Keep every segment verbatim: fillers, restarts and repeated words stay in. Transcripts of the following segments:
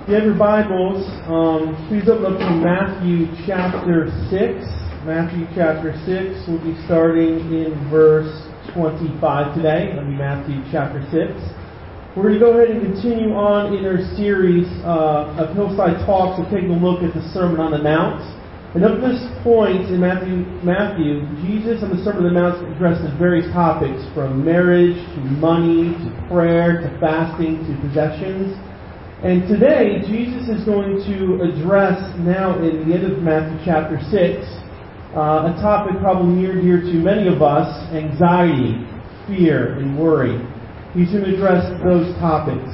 If you have your Bibles, um, please open up to Matthew chapter six. Matthew chapter six. We'll be starting in verse twenty-five today. That'll be Matthew chapter six. We're going to go ahead and continue on in our series uh, of Hillside Talks and taking a look at the Sermon on the Mount. And up to this point in Matthew, Matthew, Jesus on the Sermon on the Mount addresses various topics from marriage to money to prayer to fasting to possessions. And today, Jesus is going to address, now in the end of Matthew chapter six, uh, a topic probably near and dear to many of us, anxiety, fear, and worry. He's going to address those topics.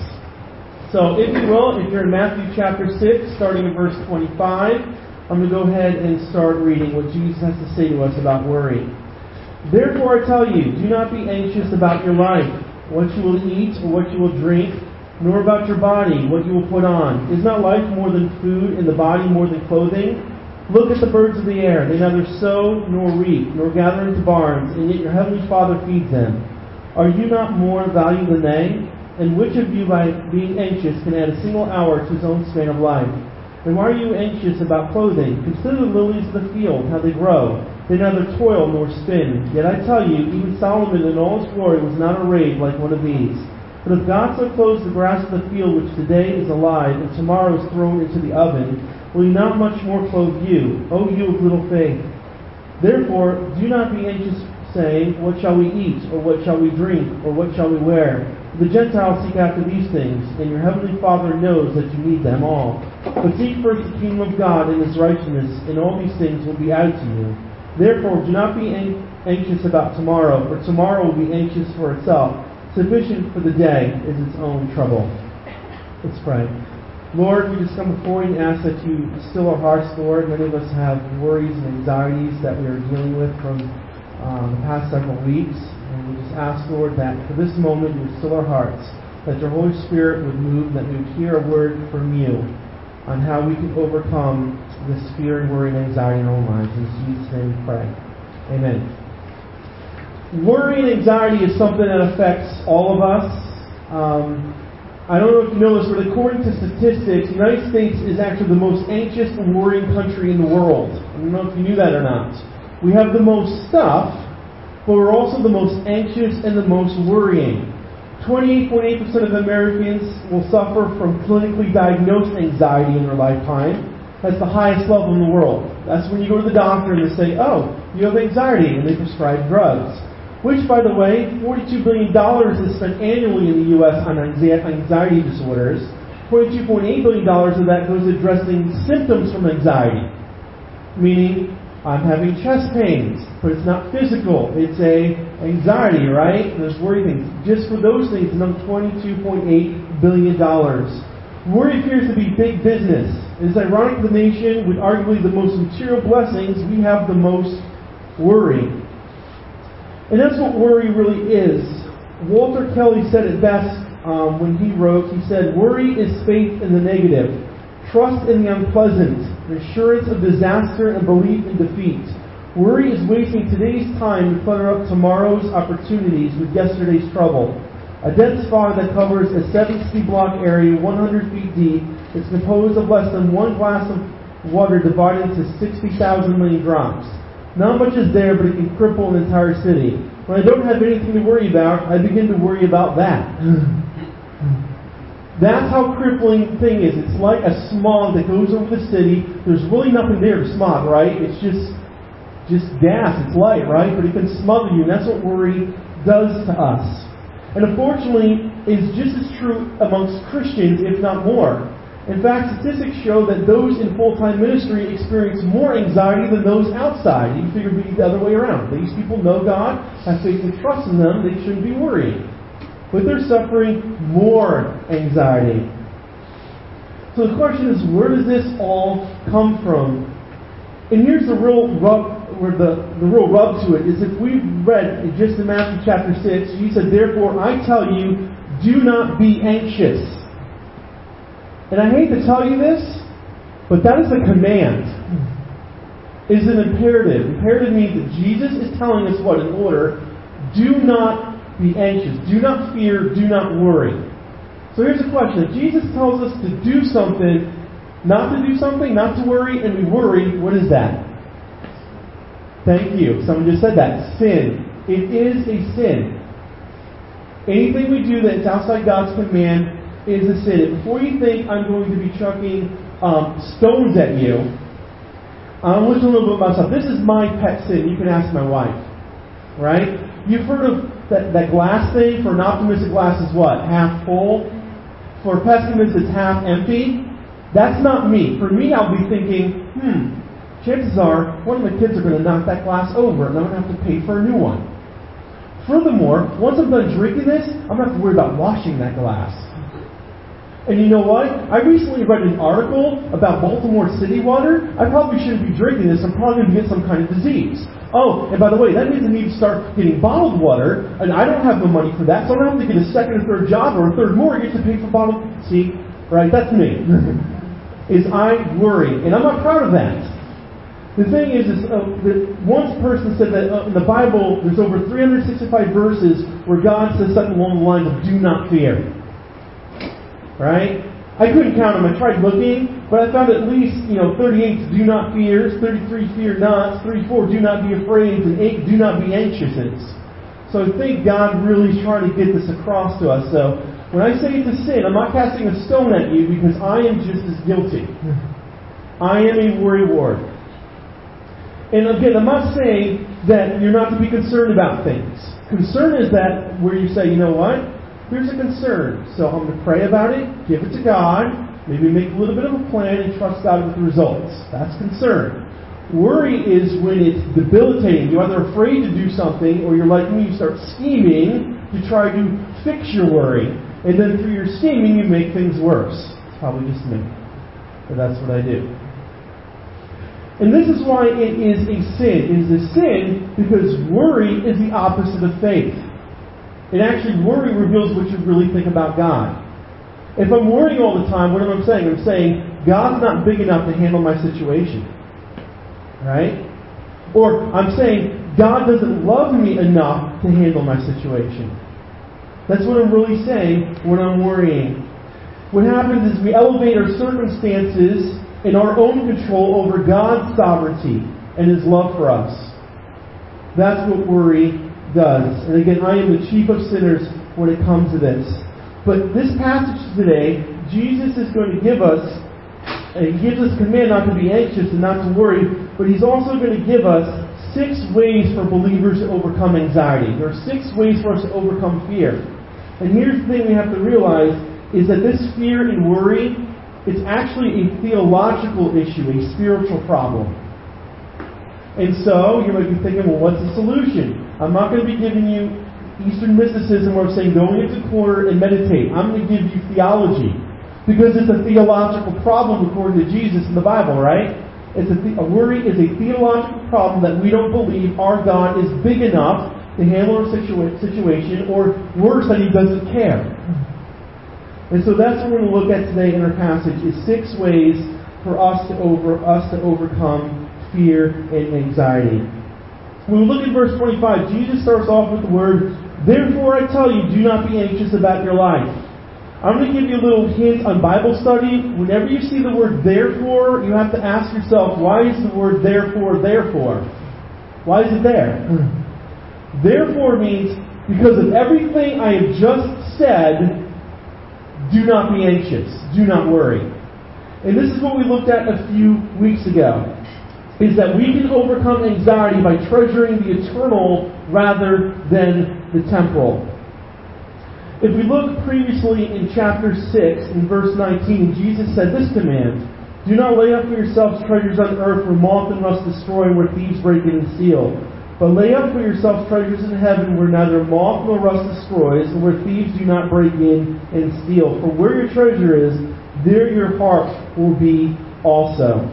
So, if you will, if you're in Matthew chapter six, starting in verse twenty-five, I'm going to go ahead and start reading what Jesus has to say to us about worry. Therefore I tell you, do not be anxious about your life, what you will eat or what you will drink, nor about your body, what you will put on. Is not life more than food, and the body more than clothing? Look at the birds of the air. They neither sow nor reap, nor gather into barns, and yet your heavenly Father feeds them. Are you not more valuable than they? And which of you, by being anxious, can add a single hour to his own span of life? And why are you anxious about clothing? Consider the lilies of the field, how they grow. They neither toil nor spin. Yet I tell you, even Solomon in all his glory was not arrayed like one of these. But if God so clothes the grass of the field, which today is alive and tomorrow is thrown into the oven, will he not much more clothe you, O you of little faith? Therefore, do not be anxious, saying, what shall we eat, or what shall we drink, or what shall we wear? The Gentiles seek after these things, and your heavenly Father knows that you need them all. But seek first the kingdom of God and his righteousness, and all these things will be added to you. Therefore, do not be anxious about tomorrow, for tomorrow will be anxious for itself. Sufficient for the day is its own trouble. Let's pray. Lord, we just come before you and ask that you still our hearts, Lord. Many of us have worries and anxieties that we are dealing with from um, the past several weeks. And we just ask, Lord, that for this moment you would still our hearts, that your Holy Spirit would move, that we would hear a word from you on how we can overcome this fear and worry and anxiety in our own lives. In Jesus' name we pray. Amen. Worry and anxiety is something that affects all of us. Um, I don't know if you know this, but according to statistics, the United States is actually the most anxious and worrying country in the world. I don't know if you knew that or not. We have the most stuff, but we're also the most anxious and the most worrying. twenty-eight point eight percent of Americans will suffer from clinically diagnosed anxiety in their lifetime. That's the highest level in the world. That's when you go to the doctor and they say, oh, you have anxiety, and they prescribe drugs. Which, by the way, forty-two billion dollars is spent annually in the U S on anxiety disorders. twenty-two point eight billion dollars of that goes addressing symptoms from anxiety. Meaning, I'm having chest pains, but it's not physical. It's a anxiety, right? And there's worry things. Just for those things, another twenty-two point eight billion dollars. Worry appears to be big business. It is ironic the nation with arguably the most material blessings, we have the most worry. And that's what worry really is. Walter Kelly said it best um, when he wrote, he said, worry is faith in the negative, trust in the unpleasant, assurance of disaster and belief in defeat. Worry is wasting today's time to clutter up tomorrow's opportunities with yesterday's trouble. A dense fog that covers a seven city block area one hundred feet deep is composed of less than one glass of water divided into sixty thousand million drops. Not much is there, but it can cripple an entire city. When I don't have anything to worry about, I begin to worry about that. That's how crippling the thing is. It's like a smog that goes over the city. There's really nothing there to smog, right? It's just just gas. It's light, right? But it can smother you, and that's what worry does to us. And unfortunately, it's just as true amongst Christians, if not more. In fact, statistics show that those in full-time ministry experience more anxiety than those outside. You figure it would be the other way around. These people know God, have faith and trust in them, they shouldn't be worrying. But they're suffering more anxiety. So the question is, where does this all come from? And here's the real rub, where the, the real rub to it, is if we read just in Matthew chapter six, Jesus said, therefore I tell you, do not be anxious. And I hate to tell you this, but that is a command. It is an imperative. Imperative means that Jesus is telling us what? In order, do not be anxious. Do not fear. Do not worry. So here's a question. If Jesus tells us to do something, not to do something, not to worry, and we worry, what is that? Thank you. Someone just said that. Sin. It is a sin. Anything we do that's outside God's command is a sin. And before you think I'm going to be chucking um, stones at you, I'm going to tell you a little bit about myself. This is my pet sin. You can ask my wife. Right? You've heard of that, that glass thing. For an optimist, a glass is what? Half full. For a pessimist, it's half empty. That's not me. For me, I'll be thinking, hmm, chances are one of the kids are going to knock that glass over and I'm going to have to pay for a new one. Furthermore, once I'm done drinking this, I'm going to have to worry about washing that glass. And you know what? I recently read an article about Baltimore city water. I probably shouldn't be drinking this. I'm probably going to get some kind of disease. Oh, and by the way, that means I need to start getting bottled water, and I don't have the money for that, so I'm going to have to get a second or third job or a third mortgage to pay for bottled... See? Right? That's me. Is I worry. And I'm not proud of that. The thing is, is uh, that one person said that uh, in the Bible, there's over three hundred sixty-five verses where God says something along the lines of, do not fear. Right? I couldn't count them. I tried looking, but I found at least, you know, thirty-eight, do not fear, thirty-three, fear not, thirty-four, do not be afraid, and eight, do not be anxious. So I think God really is trying to get this across to us. So when I say it's a sin, I'm not casting a stone at you because I am just as guilty. I am a worrywart. And again, I'm not saying that you're not to be concerned about things. Concern is that where you say, you know what? Here's a concern. So I'm going to pray about it, give it to God, maybe make a little bit of a plan and trust God with the results. That's concern. Worry is when it's debilitating. You're either afraid to do something or you're like me, you start scheming to try to fix your worry. And then through your scheming, you make things worse. It's probably just me. But that's what I do. And this is why it is a sin. It is a sin because worry is the opposite of faith. It actually, worry reveals what you really think about God. If I'm worrying all the time, what am I saying? I'm saying, God's not big enough to handle my situation. Right? Or I'm saying, God doesn't love me enough to handle my situation. That's what I'm really saying when I'm worrying. What happens is we elevate our circumstances in our own control over God's sovereignty and His love for us. That's what worry does. And again, I am the chief of sinners when it comes to this. But this passage today, Jesus is going to give us, and He gives us a command not to be anxious and not to worry, but He's also going to give us six ways for believers to overcome anxiety. There are six ways for us to overcome fear. And here's the thing we have to realize, is that this fear and worry, it's actually a theological issue, a spiritual problem. And so, you might be thinking, well, what's the solution? I'm not going to be giving you Eastern mysticism where I'm saying go into the corner and meditate. I'm going to give you theology. Because it's a theological problem according to Jesus in the Bible, right? It's a, the- a worry is a theological problem that we don't believe our God is big enough to handle our situa- situation, or worse, that He doesn't care. And so that's what we're going to look at today in our passage, is six ways for us to over us to overcome fear and anxiety. When we look at verse twenty-five, Jesus starts off with the word, therefore I tell you, do not be anxious about your life. I'm going to give you a little hint on Bible study. Whenever you see the word therefore, you have to ask yourself, why is the word therefore, therefore? Why is it there? Therefore means, because of everything I have just said, do not be anxious. Do not worry. And this is what we looked at a few weeks ago. Is that we can overcome anxiety by treasuring the eternal rather than the temporal. If we look previously in chapter six, in verse nineteen, Jesus said this command, do not lay up for yourselves treasures on earth where moth and rust destroy, where thieves break in and steal. But lay up for yourselves treasures in heaven where neither moth nor rust destroys, and where thieves do not break in and steal. For where your treasure is, there your heart will be also.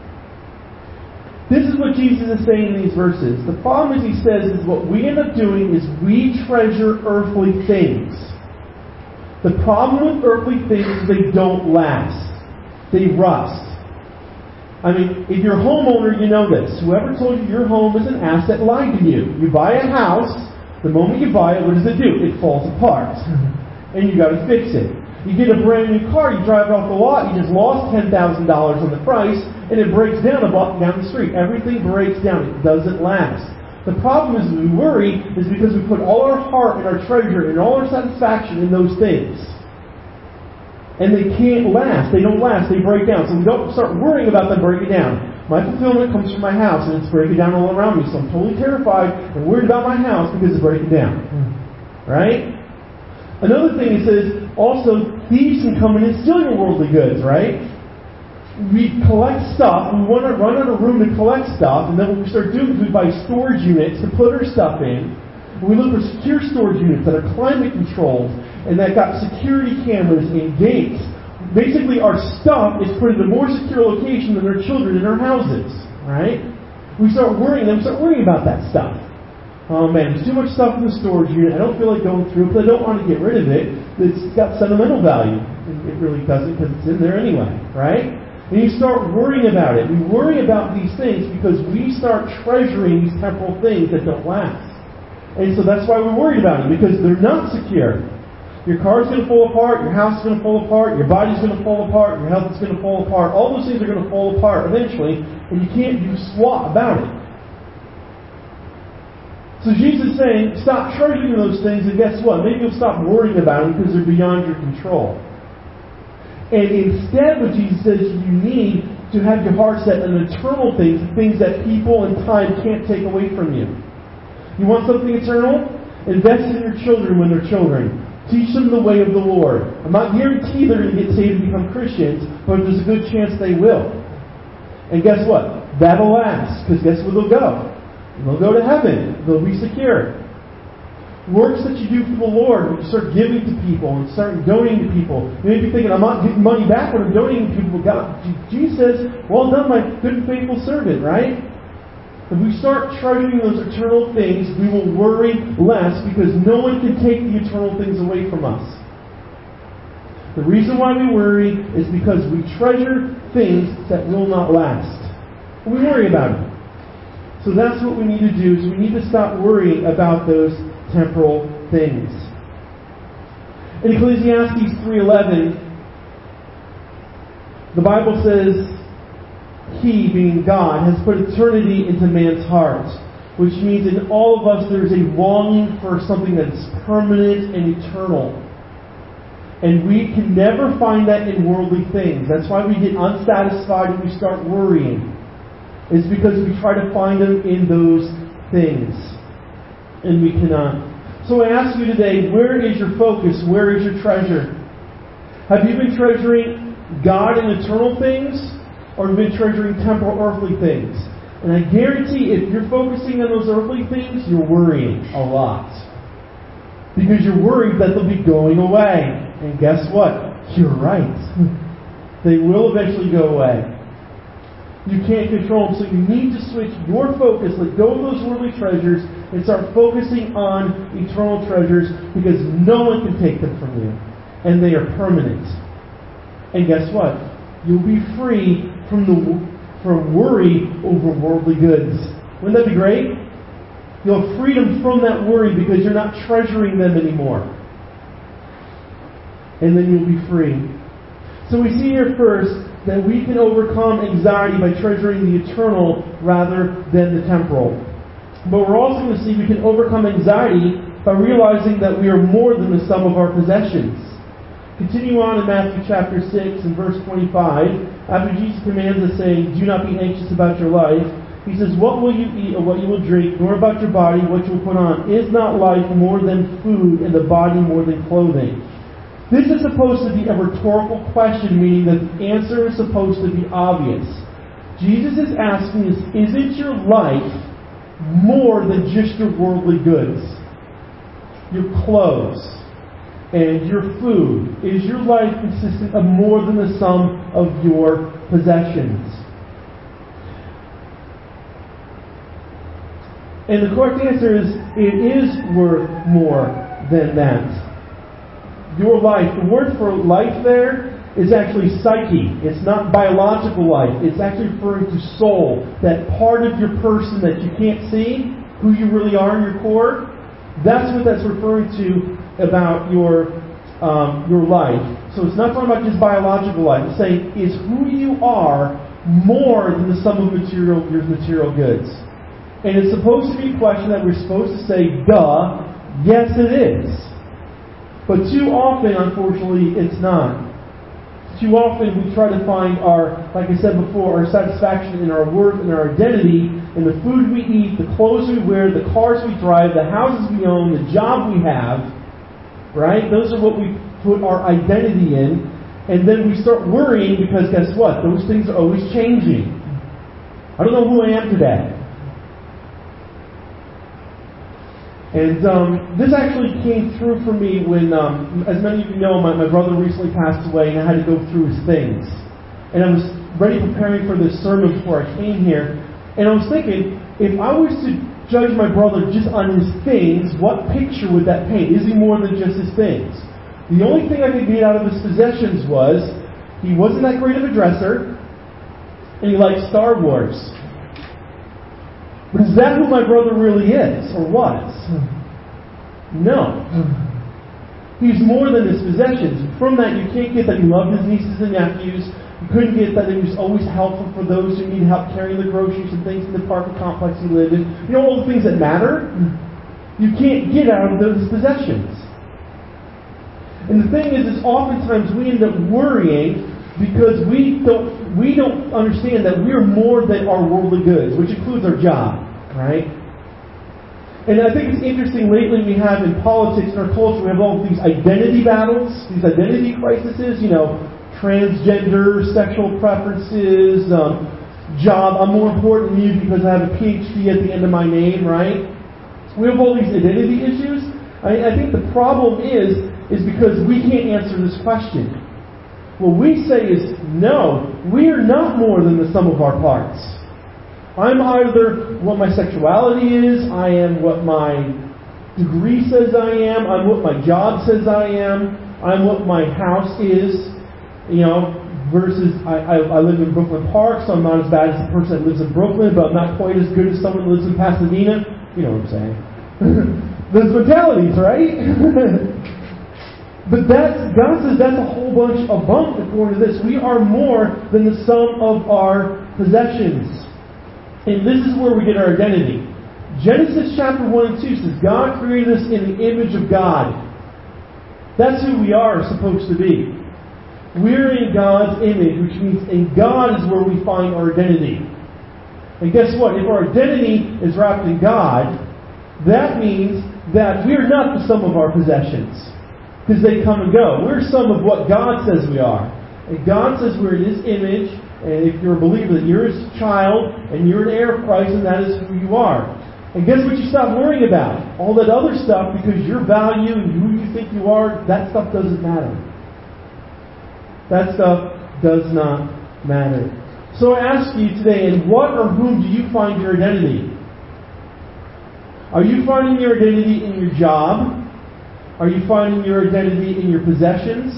This is what Jesus is saying in these verses. The problem, as He says, is what we end up doing is we treasure earthly things. The problem with earthly things is they don't last. They rust. I mean, if you're a homeowner, you know this. Whoever told you your home is an asset lied to you. You buy a house, the moment you buy it, what does it do? It falls apart. And you got to fix it. You get a brand new car, you drive it off the lot, you just lost ten thousand dollars on the price, and it breaks down a block down the street. Everything breaks down. It doesn't last. The problem is we worry is because we put all our heart and our treasure and all our satisfaction in those things. And they can't last. They don't last. They break down. So we don't start worrying about them breaking down. My fulfillment comes from my house, and it's breaking down all around me. So I'm totally terrified and worried about my house because it's breaking down. Right? Another thing it says, also, thieves can come in and steal your worldly goods, right? We collect stuff, we want to run out of room to collect stuff, and then what we start doing is we buy storage units to put our stuff in. And we look for secure storage units that are climate controlled and that got security cameras and gates. Basically, our stuff is put in a more secure location than our children in our houses, right? We start worrying, then we start worrying about that stuff. Oh man, there's too much stuff in the storage unit. I don't feel like going through it, but I don't want to get rid of it. It's got sentimental value. It really doesn't because it's in there anyway, right? And you start worrying about it. We worry about these things because we start treasuring these temporal things that don't last. And so that's why we're worried about them, because they're not secure. Your car's going to fall apart, your house is going to fall apart, your body's going to fall apart, your health is going to fall apart. All those things are going to fall apart eventually, and you can't do squat about it. So Jesus is saying, stop treasuring those things, and guess what? Maybe you'll stop worrying about them because they're beyond your control. And instead, what Jesus says, you need to have your heart set on eternal things, things that people and time can't take away from you. You want something eternal? Invest in your children when they're children. Teach them the way of the Lord. I'm not guaranteeing they're going to get saved and become Christians, but there's a good chance they will. And guess what? That'll last, because guess where they'll go? They'll go to heaven. They'll be secure. Works that you do for the Lord, when you start giving to people and start donating to people. You may be thinking, I'm not getting money back when I'm donating to people. God, Jesus says, well done, my good and faithful servant, right? If we start treasuring those eternal things, we will worry less because no one can take the eternal things away from us. The reason why we worry is because we treasure things that will not last. We worry about it. So that's what we need to do, is we need to stop worrying about those temporal things. In Ecclesiastes three eleven, the Bible says, He, being God, has put eternity into man's heart, which means in all of us there is a longing for something that is permanent and eternal. And we can never find that in worldly things. That's why we get unsatisfied and we start worrying. It's because we try to find them in those things. And we cannot. So I ask you today, where is your focus? Where is your treasure? Have you been treasuring God and eternal things? Or have you been treasuring temporal earthly things? And I guarantee if you're focusing on those earthly things, you're worrying a lot. Because you're worried that they'll be going away. And guess what? You're right. They will eventually go away. You can't control them, so you need to switch your focus, let go of those worldly treasures, and start focusing on eternal treasures, because no one can take them from you. And they are permanent. And guess what? You'll be free from the from worry over worldly goods. Wouldn't that be great? You'll have freedom from that worry because you're not treasuring them anymore. And then you'll be free. So we see here first that we can overcome anxiety by treasuring the eternal rather than the temporal. But we're also going to see we can overcome anxiety by realizing that we are more than the sum of our possessions. Continue on in Matthew chapter six and verse twenty-five. After Jesus commands us, saying, do not be anxious about your life, He says, what will you eat or what you will drink, nor about your body what you will put on? Is not life more than food, and the body more than clothing? This is supposed to be a rhetorical question, meaning that the answer is supposed to be obvious. Jesus is asking us, isn't your life more than just your worldly goods? Your clothes and your food. Is your life consistent of more than the sum of your possessions? And the correct answer is, it is worth more than that. Your life, the word for life there is actually psyche. It's not biological life. It's actually referring to soul. That part of your person that you can't see, who you really are in your core. That's what that's referring to about your um, your life. So it's not talking about just biological life. It's saying, is who you are more than the sum of material your material goods? And it's supposed to be a question that we're supposed to say, duh, yes it is. But too often, unfortunately, it's not. Too often we try to find our, like I said before, our satisfaction in our worth and our identity in the food we eat, the clothes we wear, the cars we drive, the houses we own, the job we have. Right? Those are what we put our identity in. And then we start worrying because guess what? Those things are always changing. I don't know who I am today. And um, this actually came through for me when, um, as many of you know, my, my brother recently passed away and I had to go through his things. And I was ready preparing for this sermon before I came here. And I was thinking, if I was to judge my brother just on his things, what picture would that paint? Is he more than just his things? The only thing I could get out of his possessions was he wasn't that great of a dresser and he liked Star Wars. But is that who my brother really is, or was? No. He's more than his possessions. From that, you can't get that he loved his nieces and nephews. You couldn't get that he was always helpful for those who need help carrying the groceries and things in the apartment complex he lived in. You know all the things that matter? You can't get out of those possessions. And the thing is, is oftentimes we end up worrying because we don't we don't understand that we are more than our worldly goods, which includes our job, right? And I think it's interesting lately we have in politics in our culture, we have all these identity battles, these identity crises, you know, transgender, sexual preferences, um, job, I'm more important than you because I have a P H D at the end of my name, right? We have all these identity issues. I, I think the problem is, is because we can't answer this question. What we say is, no, we are not more than the sum of our parts. I'm either what my sexuality is, I am what my degree says I am, I'm what my job says I am, I'm what my house is, you know, versus I, I, I live in Brooklyn Park, so I'm not as bad as the person that lives in Brooklyn, but I'm not quite as good as someone who lives in Pasadena. You know what I'm saying. Those mentalities, right? But that's, God says that's a whole bunch of bunk according to this. We are more than the sum of our possessions. And this is where we get our identity. Genesis chapter one and two says God created us in the image of God. That's who we are supposed to be. We're in God's image, which means in God is where we find our identity. And guess what? If our identity is wrapped in God, that means that we're not the sum of our possessions. Because they come and go. We're some of what God says we are. And God says we're in His image, and if you're a believer that you're His child, and you're an heir of Christ, and that is who you are. And guess what you stop worrying about? All that other stuff, because your value and who you think you are, that stuff doesn't matter. That stuff does not matter. So I ask you today, in what or whom do you find your identity? Are you finding your identity in your job? Are you finding your identity in your possessions?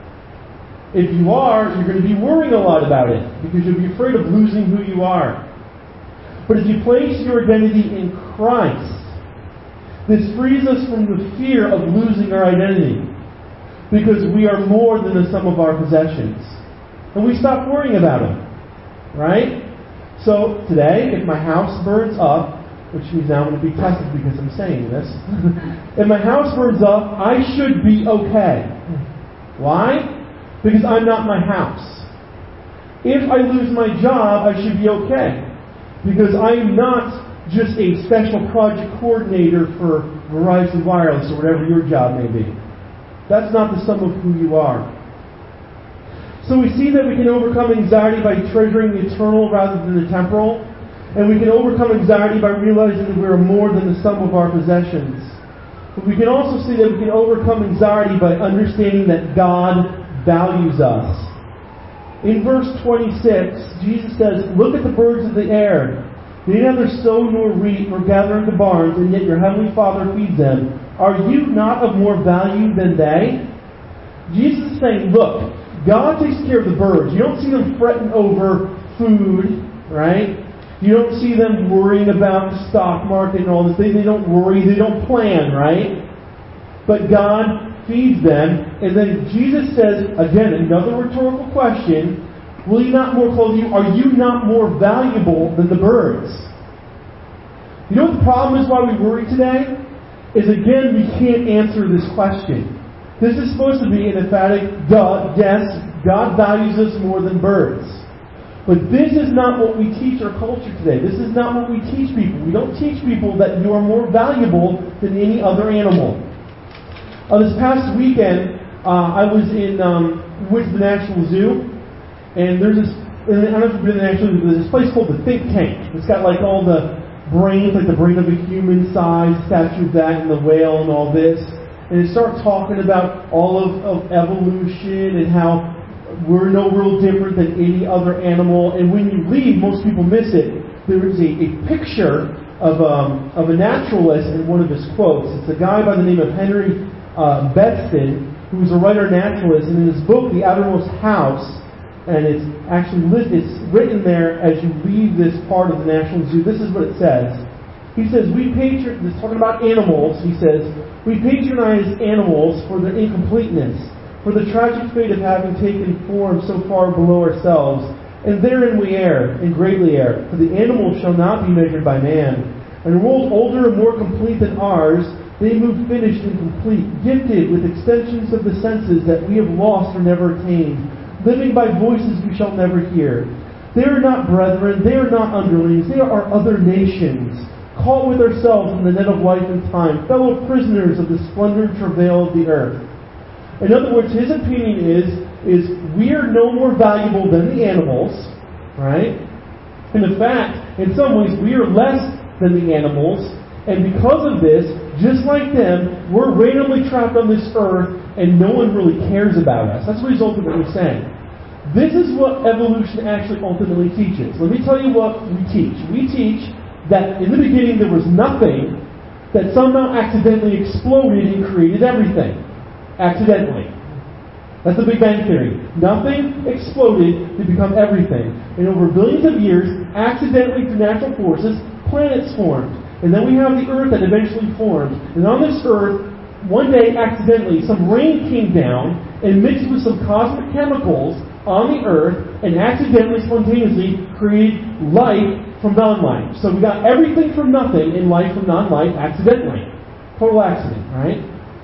If you are, you're going to be worrying a lot about it because you'll be afraid of losing who you are. But if you place your identity in Christ, this frees us from the fear of losing our identity because we are more than the sum of our possessions. And we stop worrying about them. Right? So today, if my house burns up, which means now I'm going to be tested because I'm saying this. If my house burns up, I should be okay. Why? Because I'm not my house. If I lose my job, I should be okay. Because I am not just a special project coordinator for Verizon Wireless or whatever your job may be. That's not the sum of who you are. So we see that we can overcome anxiety by treasuring the eternal rather than the temporal. And we can overcome anxiety by realizing that we are more than the sum of our possessions. But we can also see that we can overcome anxiety by understanding that God values us. In verse twenty-six, Jesus says, "Look at the birds of the air. They neither sow nor reap nor gather into barns, and yet your heavenly Father feeds them. Are you not of more value than they?" Jesus is saying, look, God takes care of the birds. You don't see them fretting over food, right? You don't see them worrying about the stock market and all this. They, they don't worry. They don't plan, right? But God feeds them, and then Jesus says, again, another rhetorical question, will he not more clothe you? Are you not more valuable than the birds? You know what the problem is why we worry today? Is again, we can't answer this question. This is supposed to be an emphatic, duh, yes, God values us more than birds. But this is not what we teach our culture today. This is not what we teach people. We don't teach people that you are more valuable than any other animal. Uh, this past weekend, uh, I was in, um, went to the National Zoo, and there's this, and I don't know if you've been to the National Zoo, there's this place called the Think Tank. It's got like all the brains, like the brain of a human size, statue of that, and the whale and all this. And it starts talking about all of, of evolution and how we're no real different than any other animal. And when you leave, most people miss it. There is a, a picture of, um, of a naturalist in one of his quotes. It's a guy by the name of Henry uh, Bedston, who's a writer naturalist. And in his book, The Outermost House, and it's actually lit, it's written there as you leave this part of the National Zoo. This is what it says. He says, we patron, this is talking about animals, he says, we patronize animals for their incompleteness, for the tragic fate of having taken form so far below ourselves, and therein we err, and greatly err, for the animals shall not be measured by man. In a world older and more complete than ours, they move finished and complete, gifted with extensions of the senses that we have lost or never attained, living by voices we shall never hear. They are not brethren, they are not underlings, they are other nations, caught with ourselves in the net of life and time, fellow prisoners of the splendor and travail of the earth. In other words, his opinion is, is we are no more valuable than the animals, right? And in fact, in some ways, we are less than the animals, and because of this, just like them, we're randomly trapped on this earth, and no one really cares about us. That's what he's ultimately saying. This is what evolution actually ultimately teaches. Let me tell you what we teach. We teach that in the beginning there was nothing that somehow accidentally exploded and created everything. Accidentally. That's the Big Bang Theory. Nothing exploded to become everything. And over billions of years, accidentally through natural forces, planets formed. And then we have the Earth that eventually formed. And on this Earth, one day, accidentally, some rain came down and mixed with some cosmic chemicals on the Earth and accidentally, spontaneously created life from non-life. So we got everything from nothing and life from non-life accidentally. Total accident, right?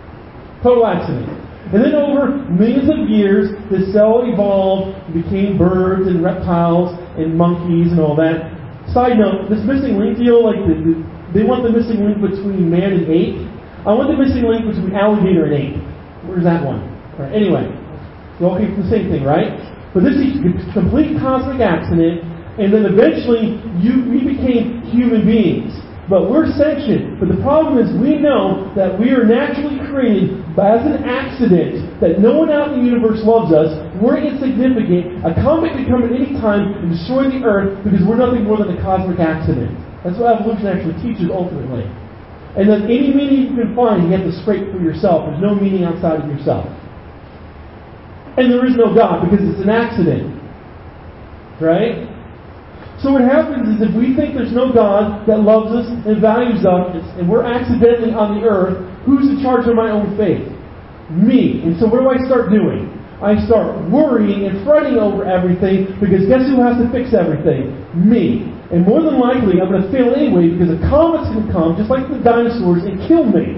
Total accident. And then over millions of years, the cell evolved, became birds and reptiles and monkeys and all that. Side note, this missing link deal, like the, the, they want the missing link between man and ape. I want the missing link between alligator and ape. Where's that one? All right, anyway, we all came from the same thing, right? But this is a complete cosmic accident, and then eventually you we became human beings. But we're sentient. But the problem is we know that we are naturally created as an accident, that no one out in the universe loves us. We're insignificant. A comet could come at any time and destroy the earth because we're nothing more than a cosmic accident. That's what evolution actually teaches ultimately. And then any meaning you can find, you have to scrape for yourself. There's no meaning outside of yourself. And there is no God because it's an accident. Right? So what happens is if we think there's no God that loves us and values us, and we're accidentally on the earth, who's in charge of my own faith? Me. And so what do I start doing? I start worrying and fretting over everything because guess who has to fix everything? Me. And more than likely, I'm going to fail anyway because a comet's going to come, just like the dinosaurs, and kill me.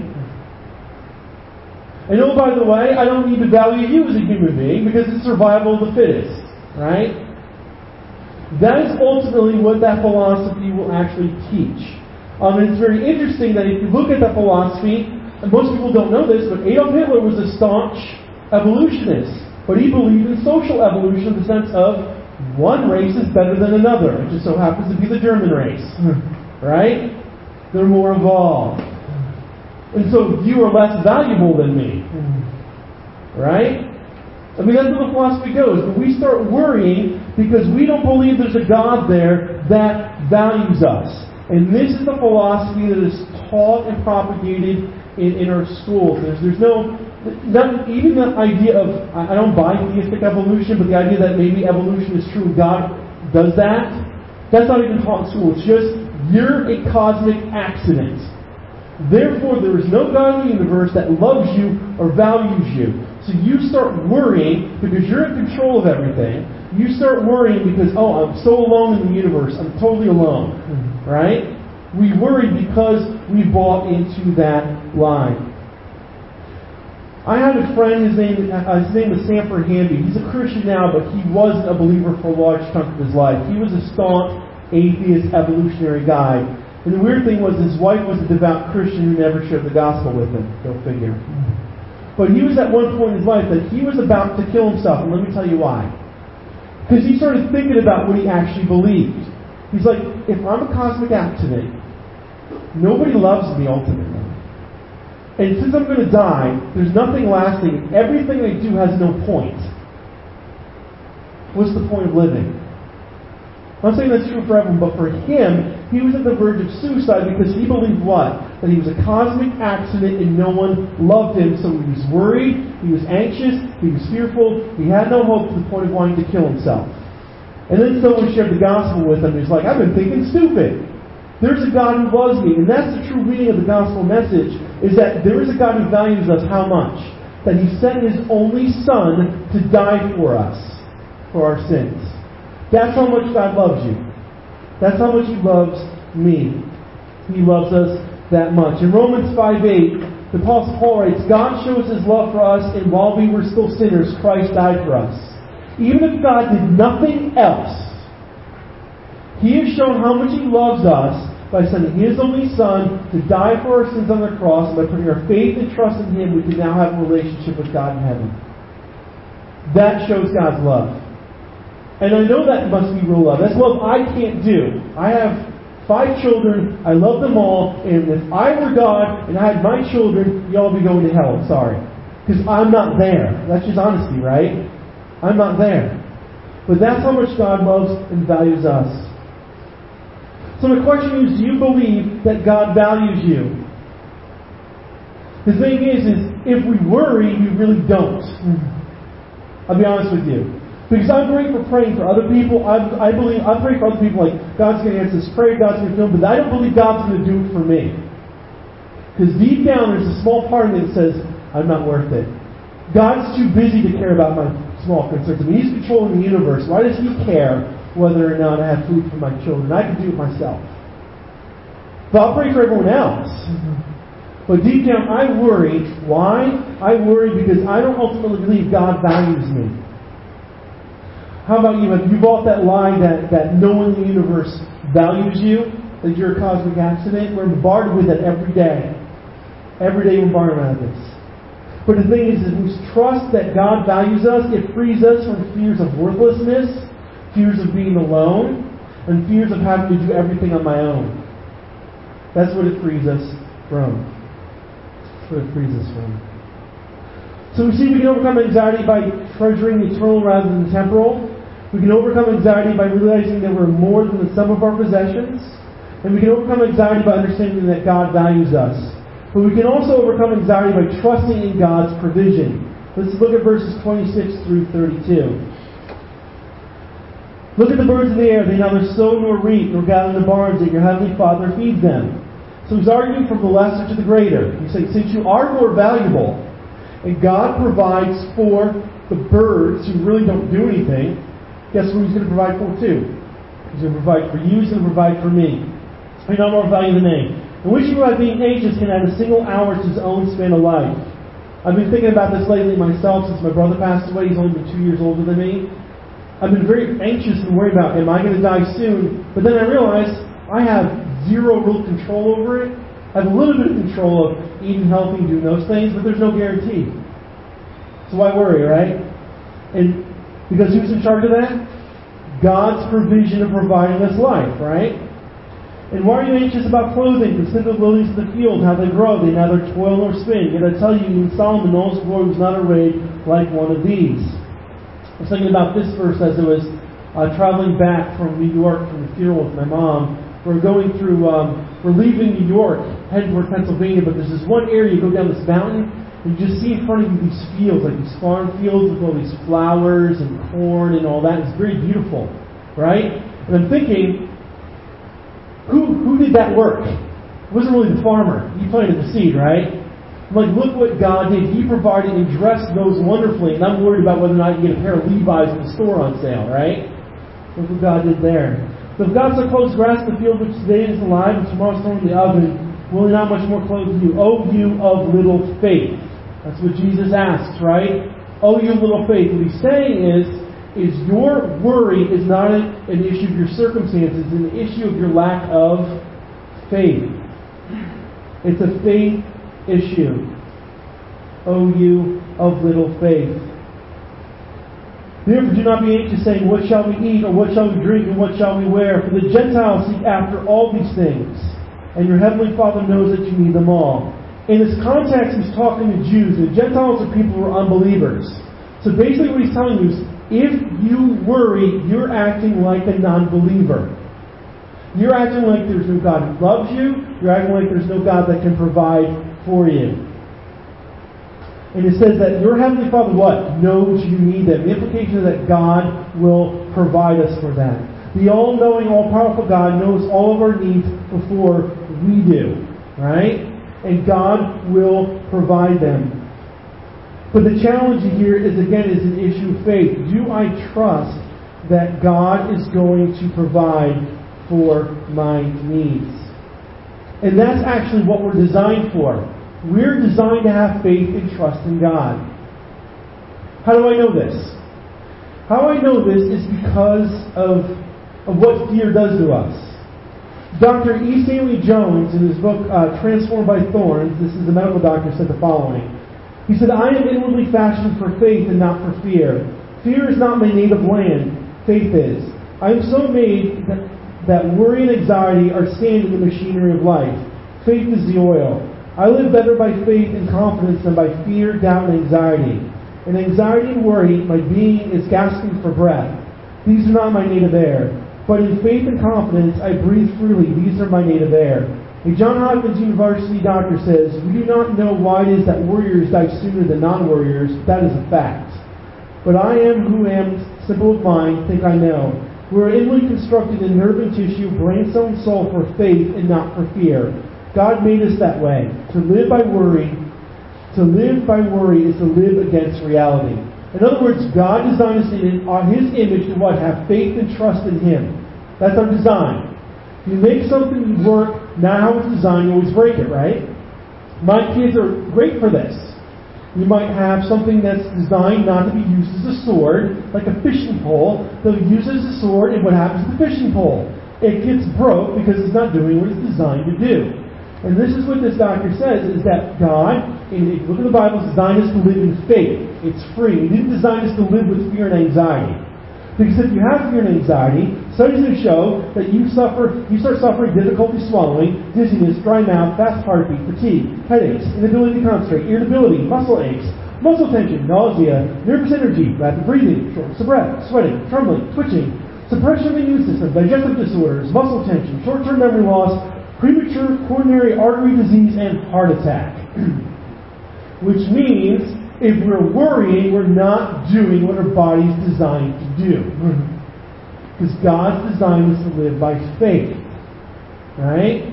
And oh, by the way, I don't need to value you as a human being because it's survival of the fittest. Right? That is ultimately what that philosophy will actually teach. Um, and it's very interesting that if you look at that philosophy, and most people don't know this, but Adolf Hitler was a staunch evolutionist. But he believed in social evolution in the sense of one race is better than another. It just so happens to be the German race. Right? They're more evolved. And so you are less valuable than me. Right? I mean, that's where the philosophy goes. But we start worrying because we don't believe there's a God there that values us. And this is the philosophy that is taught and propagated in, in our schools. There's, there's no, not, even the idea of, I don't buy theistic evolution, but the idea that maybe evolution is true and God does that, that's not even taught in school. It's just, you're a cosmic accident. Therefore, there is no God in the universe that loves you or values you. So you start worrying because you're in control of everything. You start worrying because, oh, I'm so alone in the universe. I'm totally alone. Right? We worry because we bought into that lie. I had a friend, his name, uh, his name was Sanford Hamby. He's a Christian now, but he wasn't a believer for a large chunk of his life. He was a staunch, atheist, evolutionary guy. And the weird thing was his wife was a devout Christian who never shared the gospel with him. Go figure. But he was at one point in his life that he was about to kill himself, and let me tell you why. Because he started thinking about what he actually believed. He's like, if I'm a cosmic accident, nobody loves me ultimately. And since I'm going to die, there's nothing lasting. Everything I do has no point. What's the point of living? I'm not saying that's true for everyone, but for him, he was at the verge of suicide because he believed what? That he was a cosmic accident and no one loved him. So he was worried, he was anxious, he was fearful, he had no hope to the point of wanting to kill himself. And then someone shared the gospel with him and he's like, I've been thinking stupid. There's a God who loves me. And that's the true meaning of the gospel message, is that there is a God who values us how much? That He sent His only Son to die for us, for our sins. That's how much God loves you. That's how much He loves me. He loves us that much. In Romans five eight, the Apostle Paul writes, God shows His love for us, and while we were still sinners, Christ died for us. Even if God did nothing else, He has shown how much He loves us by sending His only Son to die for our sins on the cross, and by putting our faith and trust in Him, we can now have a relationship with God in heaven. That shows God's love. And I know that must be real love. That's love I can't do. I have five children, I love them all, and if I were God and I had my children, y'all be going to hell. Sorry. Because I'm not there. That's just honesty, right? I'm not there. But that's how much God loves and values us. So the question is, do you believe that God values you? The thing is, is if we worry, we really don't. I'll be honest with you. Because I'm great for praying for other people. I, I believe I pray for other people like God's going to answer this prayer, God's going to do it, but I don't believe God's going to do it for me. Because deep down there's a small part of me that says, I'm not worth it. God's too busy to care about my small concerns. I mean, He's controlling the universe. Why does He care whether or not I have food for my children? I can do it myself. But I'll pray for everyone else. But deep down I worry. Why? I worry because I don't ultimately believe God values me. How about you? Have you bought that lie that, that no one in the universe values you? That you're a cosmic accident? We're bombarded with that every day. Every day we're bombarded with this. But the thing is, if we trust that God values us, it frees us from fears of worthlessness, fears of being alone, and fears of having to do everything on my own. That's what it frees us from. That's what it frees us from. So we see we can overcome anxiety by treasuring the eternal rather than the temporal. We can overcome anxiety by realizing that we're more than the sum of our possessions. And we can overcome anxiety by understanding that God values us. But we can also overcome anxiety by trusting in God's provision. Let's look at verses twenty-six through thirty-two. Look at the birds of the air. They neither sow nor reap nor gather in the barns, yet your heavenly Father feeds them. So he's arguing from the lesser to the greater. He's saying, since you are more valuable, and God provides for the birds who really don't do anything, guess what He's going to provide for too? He's going to provide for you. He's going to provide for me. You're not more valuable than me. And which of you by being anxious can add a single hour to his own span of life? I've been thinking about this lately myself since my brother passed away. He's only been two years older than me. I've been very anxious and worried about, am I going to die soon? But then I realized I have zero real control over it. I have a little bit of control of eating healthy and doing those things, but there's no guarantee. So why worry, right? And because who's in charge of that? God's provision of providing us life, right? And why are you anxious about clothing? Consider the lilies of the field, how they grow. They neither toil nor spin. Yet I tell you, even Solomon in all his glory was not arrayed like one of these. I was thinking about this verse as I was uh, traveling back from New York from the funeral with my mom. We're going through, um, we're leaving New York, heading toward Pennsylvania, but there's this one area, you go down this mountain, and you just see in front of you these fields, like these farm fields with all these flowers and corn and all that. It's very beautiful, right? And I'm thinking, who who did that work? wasn't really the farmer. He planted the seed, right? I'm like, look what God did. He provided and dressed those wonderfully, and I'm worried about whether or not you get a pair of Levi's in the store on sale, right? Look what God did there. So if God so clothes grass in the field, which today is alive and tomorrow is thrown in the oven, will He not much more clothe you? O you of little faith. That's what Jesus asks, right? O you of little faith. What He's saying is, is your worry is not an issue of your circumstances, it's an issue of your lack of faith. It's a faith issue. O you of little faith. Therefore do not be anxious, saying, what shall we eat, or what shall we drink, and what shall we wear? For the Gentiles seek after all these things, and your heavenly Father knows that you need them all. In this context, He's talking to Jews. The Gentiles are people who are unbelievers. So basically what He's telling you is, if you worry, you're acting like a non-believer. You're acting like there's no God who loves you. You're acting like there's no God that can provide for you. And it says that your Heavenly Father, what? Knows you need them. The implication is that God will provide us for that. The all-knowing, all-powerful God knows all of our needs before we do. Right? And God will provide them. But the challenge here is, again, is an issue of faith. Do I trust that God is going to provide for my needs? And that's actually what we're designed for. We're designed to have faith and trust in God. How do I know this? How I know this is because of, of what fear does to us. Doctor E. Stanley Jones, in his book uh, Transformed by Thorns, this is a medical doctor, said the following. He said, I am inwardly fashioned for faith and not for fear. Fear is not my native land. Faith is. I am so made that, that worry and anxiety are sand in the machinery of life. Faith is the oil. I live better by faith and confidence than by fear, doubt, and anxiety. In anxiety and worry, my being is gasping for breath. These are not my native air. But in faith and confidence, I breathe freely. These are my native air. A Johns Hopkins University doctor says, we do not know why it is that warriors die sooner than non-warriors. That is a fact. But I am who am, simple of mind, think I know. We are inwardly constructed in nerve and tissue, brain, soul, and soul for faith and not for fear. God made us that way. To live by worry, to live by worry is to live against reality. In other words, God designed us in on His image to what? Have faith and trust in Him. That's our design. If you make something work not how it's designed, you always break it, right? My kids are great for this. You might have something that's designed not to be used as a sword, like a fishing pole. They'll use it as a sword, and what happens to the fishing pole? It gets broke because it's not doing what it's designed to do. And this is what this doctor says, is that God, and if you look at the Bible, designed us to live in faith. It's free. He didn't design us to live with fear and anxiety. Because if you have fear and anxiety, studies have shown that you suffer, you start suffering difficulty swallowing, dizziness, dry mouth, fast heartbeat, fatigue, headaches, inability to concentrate, irritability, muscle aches, muscle tension, nausea, nervous energy, rapid breathing, shortness of breath, sweating, trembling, twitching, suppression of the immune system, digestive disorders, muscle tension, short-term memory loss, premature coronary artery disease, and heart attack. Which means, if we're worrying, we're not doing what our body's designed to do. Because God's designed us to live by faith. Right?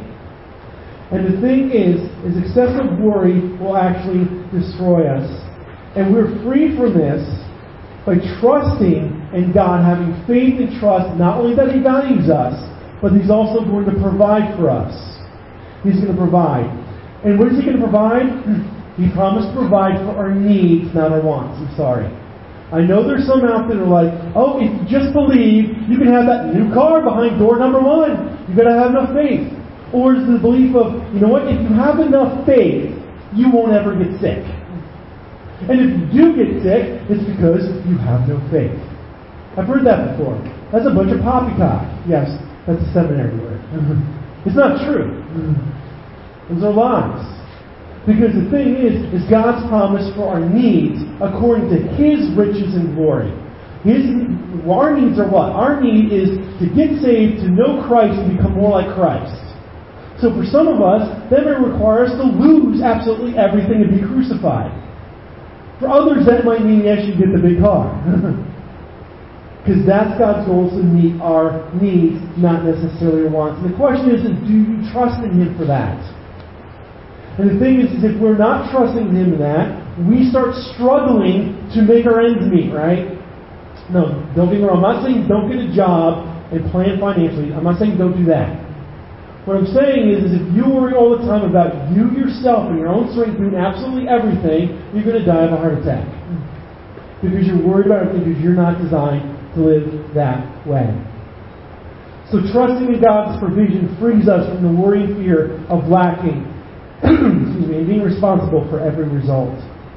And the thing is, is excessive worry will actually destroy us. And we're free from this by trusting in God, having faith and trust, not only that He values us, but He's also going to provide for us. He's going to provide. And what is He going to provide? He promised to provide for our needs, not our wants. I'm sorry. I know there's some out there that are like, oh, if you just believe, you can have that new car behind door number one. You've got to have enough faith. Or is the belief of, you know what, if you have enough faith, you won't ever get sick. And if you do get sick, it's because you have no faith. I've heard that before. That's a bunch of poppycock. Yes, that's a seminary word. It's not true. Those are lies. Because the thing is, is God's promise for our needs according to His riches and glory. His, our needs are what? Our need is to get saved, to know Christ, and become more like Christ. So for some of us, that may require us to lose absolutely everything and be crucified. For others, that might mean, yes, you get the big car. Because that's God's goal, is to meet our needs, not necessarily our wants. And the question is, is do you trust in Him for that? And the thing is, is if we're not trusting Him in that, we start struggling to make our ends meet, right? No, don't get me wrong. I'm not saying don't get a job and plan financially. I'm not saying don't do that. What I'm saying is, is if you worry all the time about you yourself and your own strength doing absolutely everything, you're going to die of a heart attack. Because you're worried about everything because you're not designed to live that way. So trusting in God's provision frees us from the worry and fear of lacking excuse me, and being responsible for every result.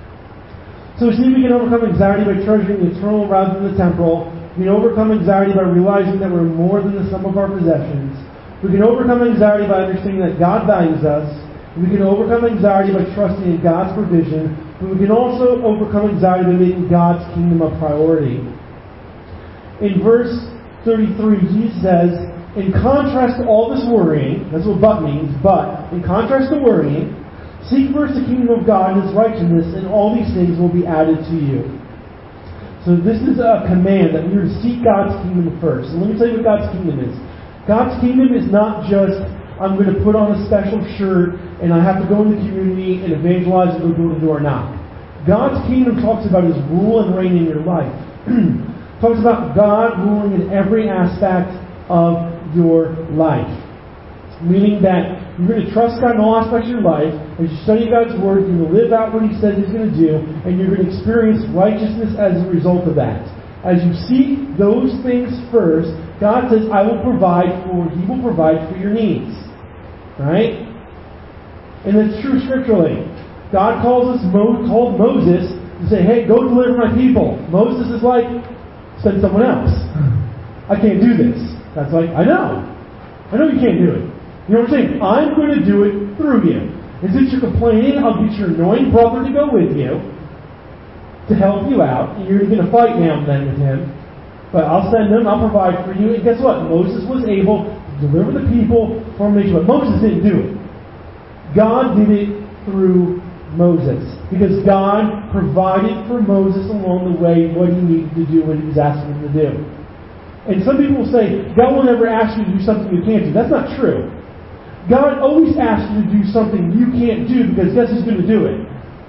So we see we can overcome anxiety by treasuring the eternal rather than the temporal. We can overcome anxiety by realizing that we're more than the sum of our possessions. We can overcome anxiety by understanding that God values us. We can overcome anxiety by trusting in God's provision. But we can also overcome anxiety by making God's kingdom a priority. In verse thirty-three, Jesus says, in contrast to all this worrying, that's what but means, but, in contrast to worrying, seek first the kingdom of God and His righteousness, and all these things will be added to you. So this is a command that we are to seek God's kingdom first. And let me tell you what God's kingdom is. God's kingdom is not just, I'm going to put on a special shirt and I have to go in the community and evangelize and go door to door. Not. God's kingdom talks about His rule and reign in your life. Talks about God ruling in every aspect of your life. Meaning that you're going to trust God in all aspects of your life. As you study God's Word, you're going to live out what He says He's going to do, and you're going to experience righteousness as a result of that. As you seek those things first, God says, I will provide for, He will provide for your needs. Right? And that's true scripturally. God calls us, called Moses to say, hey, go deliver my people. Moses is like, send someone else. I can't do this. God's like, I know. I know you can't do it. You know what I'm saying? I'm going to do it through you. And since you're complaining, I'll get your annoying brother to go with you to help you out. And you're going to fight now and then with him. But I'll send them, I'll provide for you. And guess what? Moses was able to deliver the people from Egypt. But Moses didn't do it. God did it through Moses. Because God provided for Moses along the way what he needed to do, what he was asking him to do. And some people will say, God will never ask you to do something you can't do. That's not true. God always asks you to do something you can't do because guess who's going to do it?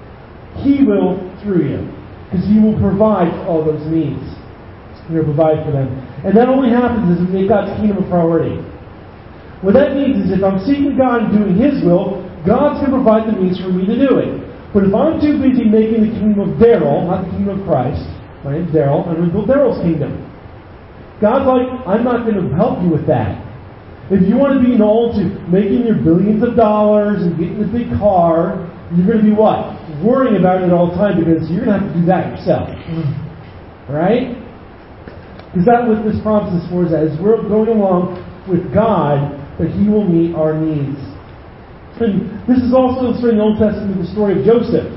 He will through you. Because He will provide for all those needs. He will provide for them. And that only happens as we make God's kingdom a priority. What that means is if I'm seeking God and doing His will, God's going to provide the means for me to do it. But if I'm too busy making the kingdom of Daryl, not the kingdom of Christ, my name's Daryl, I'm going to build Daryl's kingdom. God's like, I'm not going to help you with that. If you want to be known to making your billions of dollars and getting the big car, you're going to be what? Worrying about it all the time because you're going to have to do that yourself. Right? Is that what this promise is for? Is that as we're going along with God, that He will meet our needs. And this is also illustrated in the Old Testament, the story of Joseph.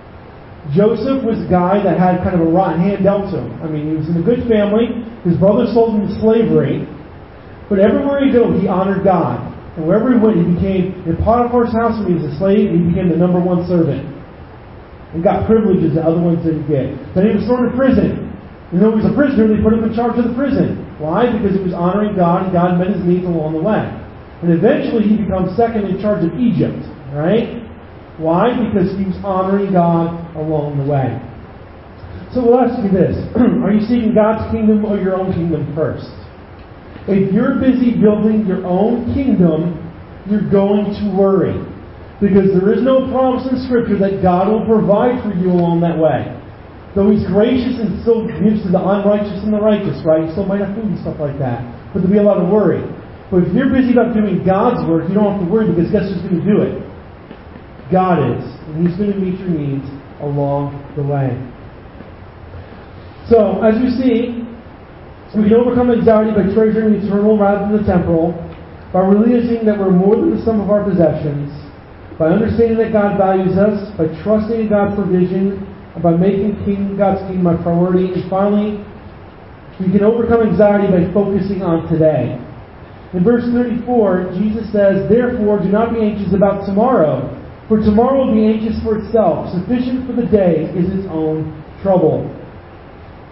Joseph was a guy that had kind of a rotten hand dealt to him. I mean, he was in a good family. His brother sold him to slavery. But everywhere he go, he honored God. And wherever he went, he became, in Potiphar's house when he was a slave, he became the number one servant. And got privileges that other ones didn't get. Then he was thrown in prison. And though he was a prisoner, they put him in charge of the prison. Why? Because he was honoring God, and God met his needs along the way. And eventually he becomes second in charge of Egypt. Right? Why? Because he was honoring God along the way. So we'll ask you this. Are you seeking God's kingdom or your own kingdom first? If you're busy building your own kingdom, you're going to worry. Because there is no promise in Scripture that God will provide for you along that way. Though He's gracious and still gives to the unrighteous and the righteous, right? You still might have food and stuff like that. But there'll be a lot of worry. But if you're busy about doing God's work, you don't have to worry because guess who's going to do it? God is. And He's going to meet your needs along the way. So, as we see, we can overcome anxiety by treasuring the eternal rather than the temporal, by realizing that we're more than the sum of our possessions, by understanding that God values us, by trusting in God's provision, and by making King, God's kingdom a priority. And finally, we can overcome anxiety by focusing on today. In verse thirty-four, Jesus says, therefore, do not be anxious about tomorrow, for tomorrow will be anxious for itself. Sufficient for the day is its own trouble.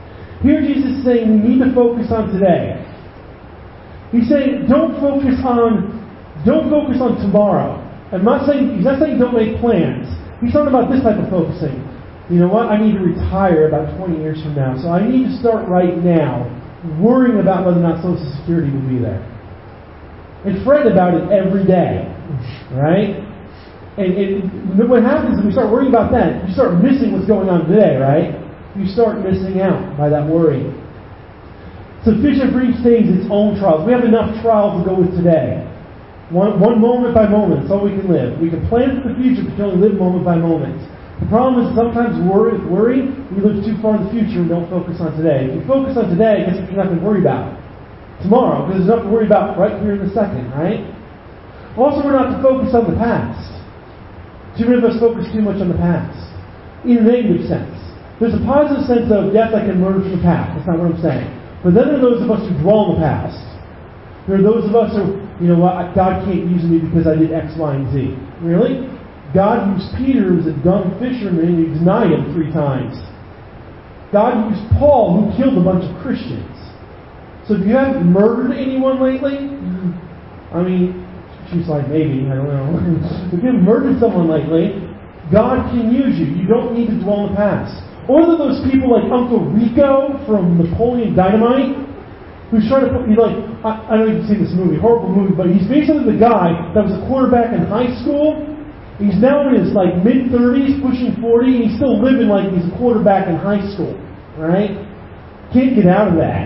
Here Jesus is saying we need to focus on today. He's saying don't focus on don't focus on tomorrow. I'm not saying he's not saying don't make plans. He's talking about this type of focusing. You know what? I need to retire about twenty years from now, so I need to start right now worrying about whether or not Social Security will be there. And fret about it every day. Right? And, and what happens is we start worrying about that, you start missing what's going on today, right? You start missing out by that worry. Sufficient for each day is its own trials. We have enough trials to go with today. One, one moment by moment, that's all we can live. We can plan for the future, but you can only live moment by moment. The problem is sometimes worry, with worry, we live too far in the future and don't focus on today. If you focus on today, guess what you're not going to worry about? Tomorrow, because there's nothing to worry about right here in the second, right? Also, we're not to focus on the past. Too many of us focus too much on the past. In a negative sense. There's a positive sense of, yes, I can learn from the past. That's not what I'm saying. But then there are those of us who dwell on the past. There are those of us who, you know what, God can't use me because I did X, Y, and Z. Really? God used Peter, who was a dumb fisherman, and he denied him three times. God used Paul, who killed a bunch of Christians. So if you haven't murdered anyone lately, I mean, she's like, maybe, I don't know. If you haven't murdered someone lately, God can use you. You don't need to dwell in the past. Or are those people like Uncle Rico from Napoleon Dynamite, who's trying to put, he's like, I, I don't know if you've seen this movie, horrible movie, but he's basically the guy that was a quarterback in high school. He's now in his like mid-thirties, pushing forty, and he's still living like he's a quarterback in high school. Right? Can't get out of that.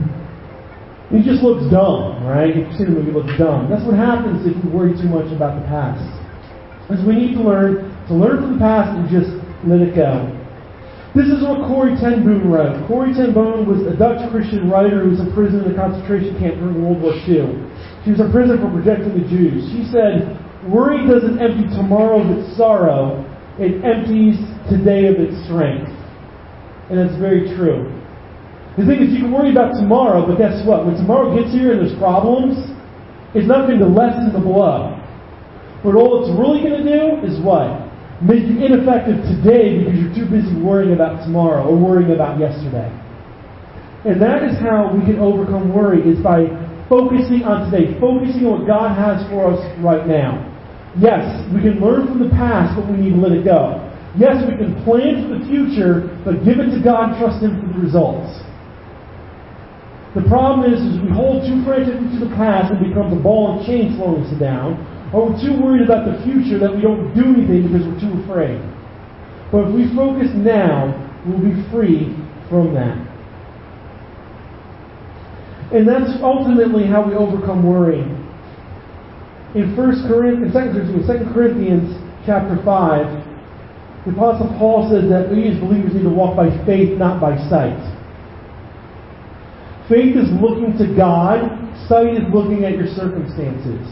He just looks dumb, right? If you've seen the movie, he looks dumb. That's what happens if we worry too much about the past. Because we need to learn to learn from the past and just let it go. This is what Corrie ten Boom wrote. Corrie ten Boom was a Dutch Christian writer who was in prison in a concentration camp during World War Two. She was in prison for protecting the Jews. She said, worry doesn't empty tomorrow of its sorrow, it empties today of its strength. And that's very true. The thing is, you can worry about tomorrow, but guess what? When tomorrow gets here and there's problems, it's not going to lessen the blow. But all it's really going to do is what? Make you ineffective today because you're too busy worrying about tomorrow or worrying about yesterday. And that is how we can overcome worry, is by focusing on today, focusing on what God has for us right now. Yes, we can learn from the past, but we need to let it go. Yes, we can plan for the future, but give it to God and trust Him for the results. The problem is, is we hold too frantically to the past and becomes a ball and chain slowing us down, or we're too worried about the future that we don't do anything because we're too afraid. But if we focus now, we'll be free from that. And that's ultimately how we overcome worry. In First Corinthians, Second Corinthians chapter five, the Apostle Paul says that we as believers need to walk by faith, not by sight. Faith is looking to God. Sight is looking at your circumstances.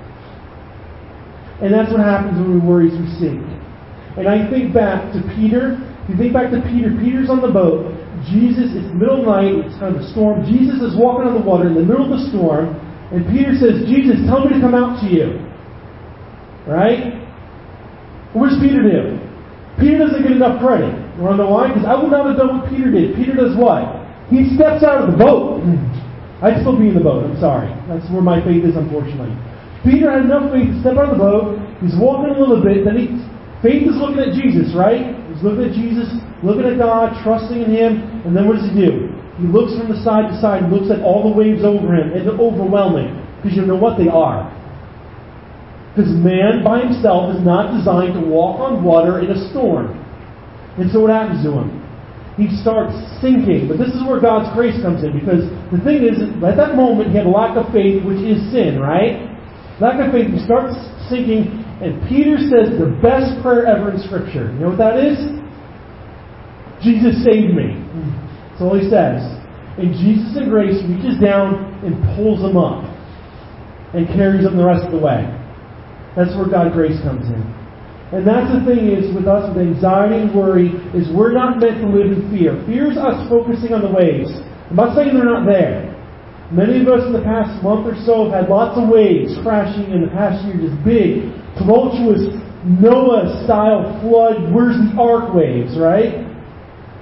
And that's what happens when we worry, we sink. And I think back to Peter. If you think back to Peter, Peter's on the boat. Jesus, it's the middle of the night, it's kind of a storm. Jesus is walking on the water in the middle of the storm. And Peter says, Jesus, tell me to come out to you. Right? What does Peter do? Peter doesn't get enough credit. You want to know why? Because I would not have done what Peter did. Peter does what? He steps out of the boat. I'd still be in the boat, I'm sorry. That's where my faith is, unfortunately. Peter had enough faith to step out of the boat. He's walking a little bit. Then he, faith is looking at Jesus, right? He's looking at Jesus, looking at God, trusting in Him. And then what does he do? He looks from the side to side, looks at all the waves over him, and they're overwhelming. Because you know what they are. Because man by himself is not designed to walk on water in a storm. And so what happens to him? He starts sinking. But this is where God's grace comes in. Because the thing is, at that moment, he had a lack of faith, which is sin, right? Lack of faith, he starts sinking, and Peter says the best prayer ever in Scripture. You know what that is? Jesus saved me. That's all he says. And Jesus in grace reaches down and pulls him up and carries him the rest of the way. That's where God's grace comes in. And that's the thing is with us with anxiety and worry, is we're not meant to live in fear. Fear is us focusing on the waves. I'm not saying they're not there. Many of us in the past month or so have had lots of waves crashing in the past year, just big, tumultuous, Noah-style flood, where's the ark waves, right?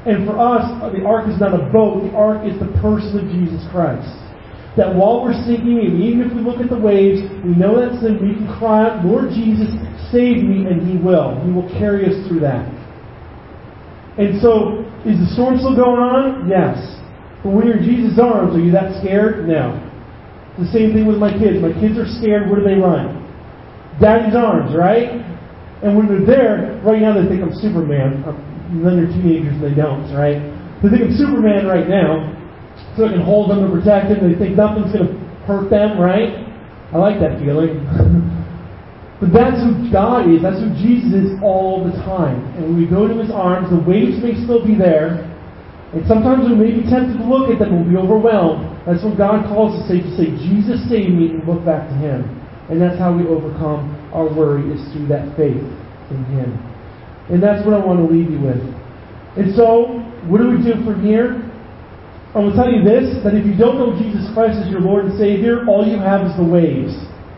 And for us, the ark is not a boat. The ark is the person of Jesus Christ. That while we're sinking, and even if we look at the waves, we know that sin, we can cry out, Lord Jesus, save me, and He will. He will carry us through that. And so, is the storm still going on? Yes. But when you're in Jesus' arms, are you that scared? No. It's the same thing with my kids. My kids are scared. Where do they run? Daddy's arms, right? And when they're there, right now they think I'm Superman. And then they're teenagers and they don't, right? They think I'm Superman right now, so I can hold them and protect them. They think nothing's going to hurt them, right? I like that feeling. But that's who God is. That's who Jesus is all the time. And when we go to His arms, the waves may still be there. And sometimes we may be tempted to look at them and we'll be overwhelmed. That's what God calls us to say, to say, Jesus, save me, and look back to Him. And that's how we overcome our worry, is through that faith in Him. And that's what I want to leave you with. And so, what do we do from here? I will tell you this, that if you don't know Jesus Christ as your Lord and Savior, all you have is the waves.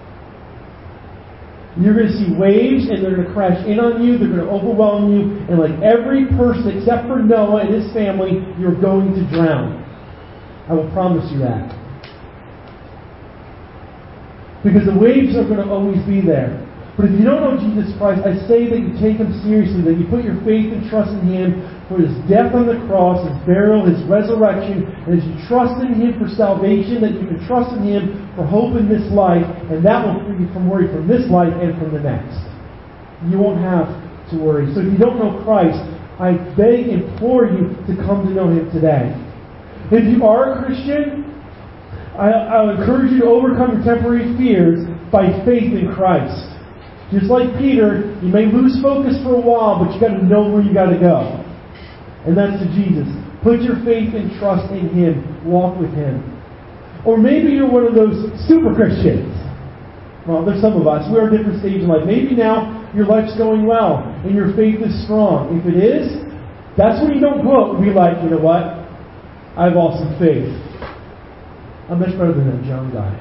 You're going to see waves, and they're going to crash in on you, they're going to overwhelm you, and like every person except for Noah and his family, you're going to drown. I will promise you that. Because the waves are going to always be there. But if you don't know Jesus Christ, I say that you take Him seriously, that you put your faith and trust in Him for His death on the cross, His burial, His resurrection, and as you trust in Him for salvation, that you can trust in Him for hope in this life, and that will free you from worry from this life and from the next. You won't have to worry. So if you don't know Christ, I beg, implore you to come to know Him today. If you are a Christian, I, I would encourage you to overcome your temporary fears by faith in Christ. Just like Peter, you may lose focus for a while, but you got to know where you got to go. And that's to Jesus. Put your faith and trust in Him. Walk with Him. Or maybe you're one of those super Christians. Well, there's some of us. We're at a different stage in life. Maybe now your life's going well and your faith is strong. If it is, that's when you don't go up and be like, you know what? I have awesome faith. I'm much better than that John guy.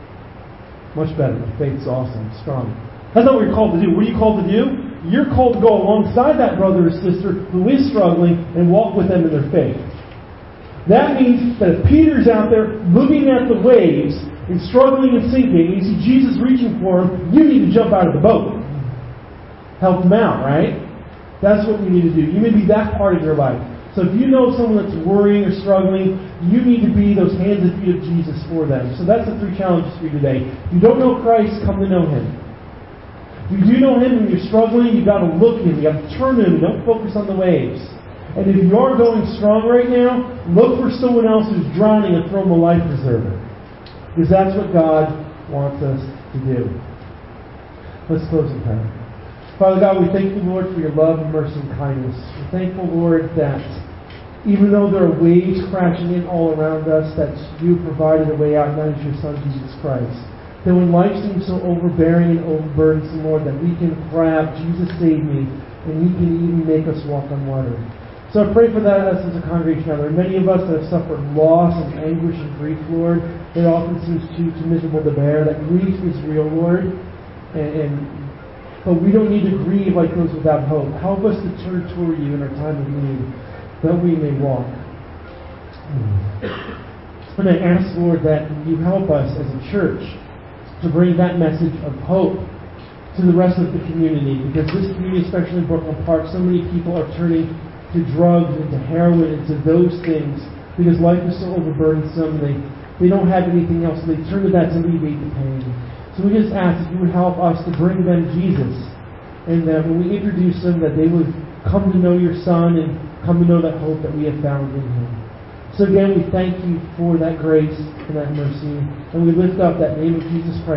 Much better. My faith's awesome, strong. That's not what you're called to do. What are you called to do? You're called to go alongside that brother or sister who is struggling and walk with them in their faith. That means that if Peter's out there looking at the waves and struggling and sinking, and you see Jesus reaching for him, you need to jump out of the boat. Help him out, right? That's what you need to do. You may be that part of your life. So if you know someone that's worrying or struggling, you need to be those hands and feet of Jesus for them. So that's the three challenges for you today. If you don't know Christ, come to know Him. If you do know Him and you're struggling, you've got to look at Him. You've got to turn to Him. Don't focus on the waves. And if you are going strong right now, look for someone else who's drowning and throw them a life preserver. Because that's what God wants us to do. Let's close in prayer. Father God, we thank you, Lord, for your love and mercy and kindness. We're thankful, Lord, that even though there are waves crashing in all around us, that you provided a way out, and that is your Son, Jesus Christ. That when life seems so overbearing and overburdensome, Lord, that we can cry out, Jesus, save me, and He can even make us walk on water. So I pray for that us as a congregation. Now, there are many of us that have suffered loss and anguish and grief, Lord. It often seems too, too miserable to bear. That grief is real, Lord. And, and but we don't need to grieve like those without hope. Help us to turn toward you in our time of need, that we may walk. And I ask, Lord, that you help us as a church to bring that message of hope to the rest of the community. Because this community, especially in Brooklyn Park, so many people are turning to drugs and to heroin and to those things because life is so overburdensome. They, they don't have anything else. So they turn to that to alleviate the pain. So we just ask that you would help us to bring them Jesus. And that when we introduce them, that they would come to know your Son and come to know that hope that we have found in Him. So again, we thank you for that grace and that mercy. And we lift up that name of Jesus Christ.